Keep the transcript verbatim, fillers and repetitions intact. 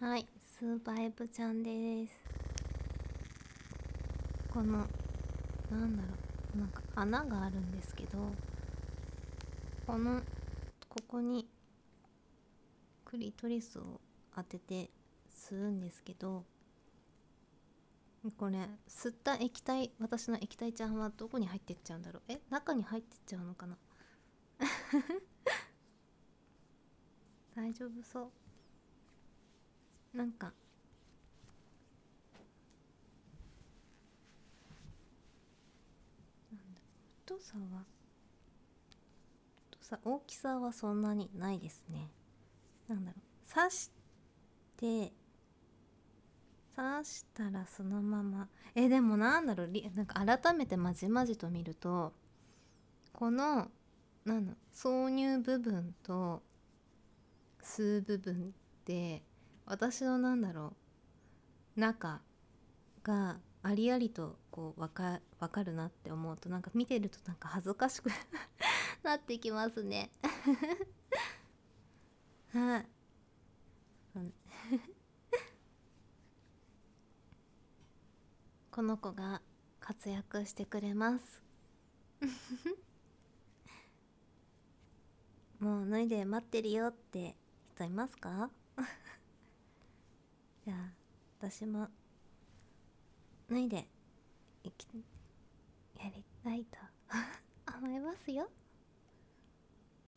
はい、スーパーエブちゃんです。この、なんだろう、なんか穴があるんですけど、この、ここにクリトリスを当てて吸うんですけど、これ、吸った液体、私の液体ちゃんはどこに入ってっちゃうんだろう。え、中に入ってっちゃうのかな。大丈夫そう。なんか、なんだ太さは、太さ、大きさはそんなにないですね。なんだろう、刺して刺したらそのまま、えでもなんだろう、りなんか改めてまじまじと見ると、このなんだ挿入部分と吸う部分って私のなんだろう中がありありとこうわかわかるなって思うと、なんか見てるとなんか恥ずかしくなってきますね。はい、この子が活躍してくれます。もう脱いで待ってるよって人いますか？じゃあ私も脱いでいきやりたいと思いますよ。